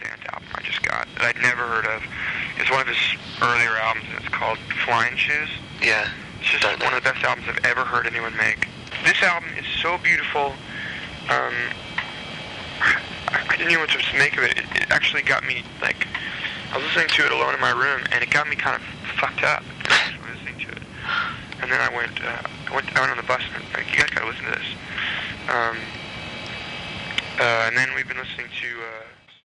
Dance album I just got that I'd never heard of. It's one of his earlier albums, and it's called Flying Shoes. Yeah. It's just one of the best albums I've ever heard anyone make. This album is so beautiful. I didn't know what to make of it. It actually got me, like, I was listening to it alone in my room, and it got me kind of fucked up listening to it. And then I went on the bus, and like, you guys gotta listen to this. And then we've been listening to